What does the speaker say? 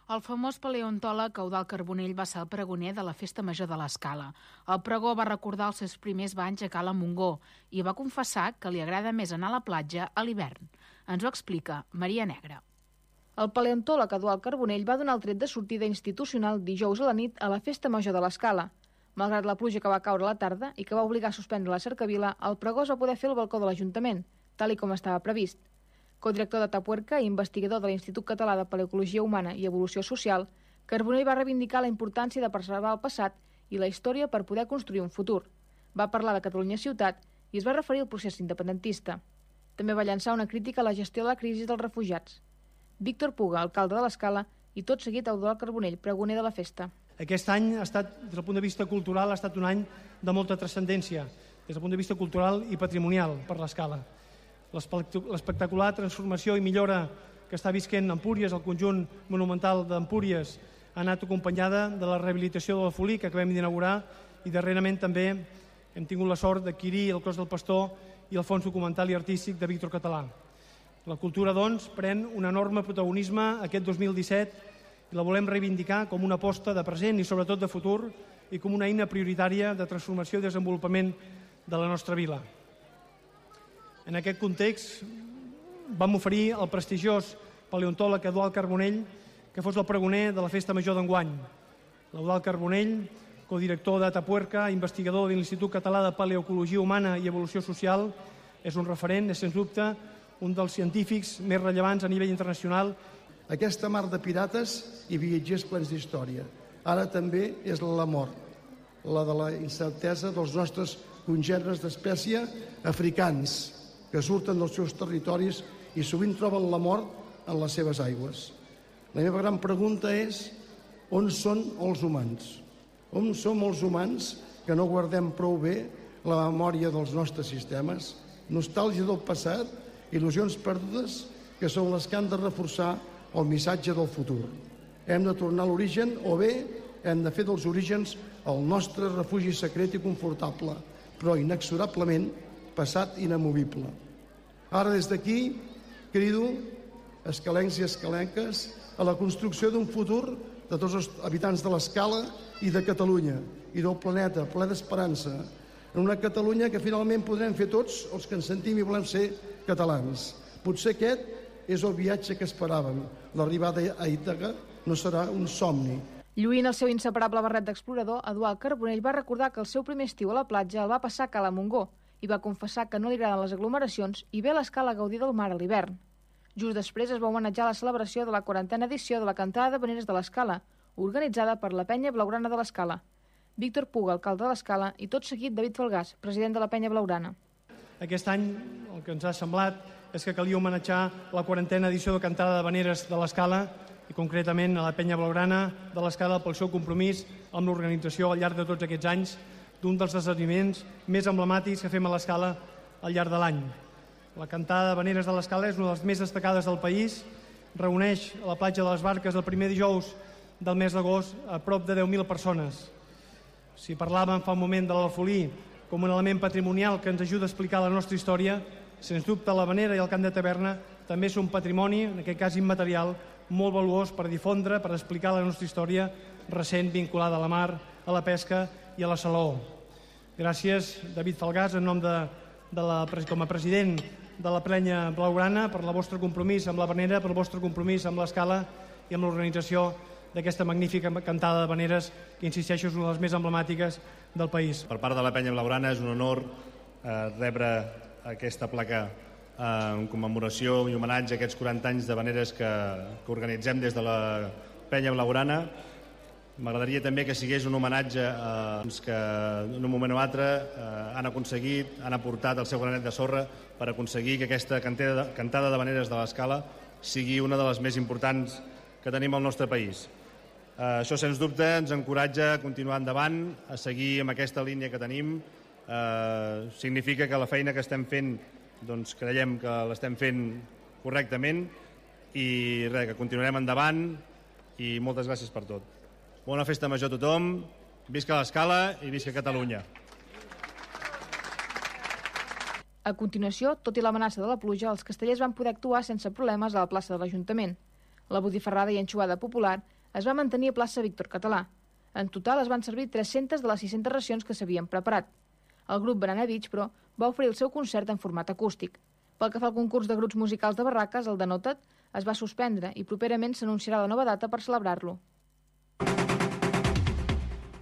El famós paleontòleg Eudald Carbonell va ser el pregoner de la Festa Major de l'Escala. El pregó va recordar els seus primers banys a Cala Montgó i va confessar que li agrada més anar a la platja a l'hivern. Ens ho explica Maria Negra. El paleontòleg Eudald Carbonell va donar el tret de sortida institucional dijous a la nit a la Festa Major de l'Escala. Malgrat la pluja que va caure a la tarda i que va obligar a suspendre la cercavila, el pregó es va poder fer al balcó de l'Ajuntament, tal i com estava previst. Codirector de Tapuerca i investigador de l'Institut Català de Paleocologia Humana i Evolució Social, Carbonell va reivindicar la importància de preservar el passat i la història per poder construir un futur. Va parlar de Catalunya ciutat i es va referir al procés independentista. També va llançar una crítica a la gestió de la crisi dels refugiats. Víctor Puga, alcalde de l'Escala, i tot seguit Eudald Carbonell, pregoner de la festa. Aquest any ha estat, des del punt de vista cultural, ha estat un any de molta transcendència, des del punt de vista cultural i patrimonial per l'Escala. L'espectacular transformació i millora que està visquent Empúries, el conjunt monumental d'Empúries, ha anat acompanyada de la rehabilitació de la Folí, que acabem d'inaugurar, i darrerament també hem tingut la sort d'adquirir el Clos del Pastor i el Fons Documental i Artístic de Víctor Català. La cultura, doncs, pren un enorme protagonisme aquest 2017 i la volem reivindicar com una aposta de present i sobretot de futur i com una eina prioritària de transformació i desenvolupament de la nostra vila. En aquest context vam oferir al prestigiós paleontòleg Eudald Carbonell que fos el pregoner de la Festa Major d'enguany. L'Eudald Carbonell, codirector de Tapuerca, investigador de l'Institut Català de Paleocologia Humana i Evolució Social, és un referent, és sens dubte un dels científics més rellevants a nivell internacional. Aquesta mar de pirates i viatgers plens d'història. Ara també és la mort, la de la incertesa dels nostres congèneres d'espècie africans, que surten dels seus territoris i sovint troben la mort en les seves aigües. La meva gran pregunta és: on són els humans? On som els humans que no guardem prou bé la memòria dels nostres sistemes? Nostàlgia del passat, il·lusions perdudes, que són les que han de reforçar el missatge del futur. Hem de tornar a l'origen o bé hem de fer dels orígens el nostre refugi secret i confortable, però inexorablement passat inamovible. Ara des d'aquí crido escalencs i escalenques a la construcció d'un futur de tots els habitants de l'Escala i de Catalunya i del planeta, ple d'esperança, en una Catalunya que finalment podrem fer tots els que ens sentim i volem ser catalans. Potser aquest és el viatge que esperàvem. L'arribada a Ítaca no serà un somni. Lluint el seu inseparable barret d'explorador, Eudald Carbonell va recordar que el seu primer estiu a la platja el va passar a Cala Montgó i va confessar que no li agraden les aglomeracions i ve a l'Escala a gaudir del mar a l'hivern. Just després es va homenatjar la celebració de la 40a edició de la Cantada d'Havaneres de l'Escala, organitzada per la Penya Blaugrana de l'Escala. Víctor Puga, alcalde de l'Escala, i tot seguit David Falgàs, president de la Penya Blaugrana. Aquest any el que ens ha semblat és que calia homenatjar la 40a edició de Cantada d'Havaneres de l'Escala i concretament a la Penya Blaugrana de l'Escala pel seu compromís amb l'organització al llarg de tots aquests anys d'un dels esdeveniments més emblemàtics que fem a l'Escala al llarg de l'any. La Cantada d'Havaneres de l'Escala és una de les més destacades del país, reuneix a la platja de les Barques el primer dijous del mes d'agost a prop de 10.000 persones. Si parlàvem fa un moment de l'Alfolí com un element patrimonial que ens ajuda a explicar la nostra història, sens dubte l'Havanera i el Camp de Taverna també són un patrimoni, en aquest cas immaterial, molt valuós per difondre, per explicar la nostra història recent vinculada a la mar, a la pesca i a la salaó. Gràcies, David Falgàs, en nom com a president de la Penya Blaugrana, per el vostre compromís amb l'Havanera, per el vostre compromís amb l'Escala i amb l'organització d'aquesta magnífica cantada d'havaneres que, insisteixo, és una de les més emblemàtiques del país. Per part de la Penya Blaugrana és un honor rebre aquesta placa en commemoració i homenatge a aquests 40 anys d'havaneres que organitzem des de la Penya Blaugrana. M'agradaria també que sigués un homenatge que en un moment o altre han aconseguit, han aportat el seu granet de sorra per aconseguir que aquesta cantada d'havaneres de l'Escala sigui una de les més importants que tenim al nostre país. Això, sens dubte, ens encoratja a continuar endavant, a seguir amb aquesta línia que tenim. Significa que la feina que estem fent, doncs creiem que l'estem fent correctament i res, que continuarem endavant i moltes gràcies per tot. Bona festa major a tothom, visca l'Escala i visca Catalunya. A continuació, tot i l'amenaça de la pluja, els castellers van poder actuar sense problemes a la plaça de l'Ajuntament. La botifarrada i anxoada popular es va mantenir a plaça Víctor Català. En total es van servir 300 de les 600 racions que s'havien preparat. El grup Banana Beach, però, va oferir el seu concert en format acústic. Pel que fa al concurs de grups musicals de barraques, el de Noted es va suspendre i properament s'anunciarà la nova data per celebrar-lo.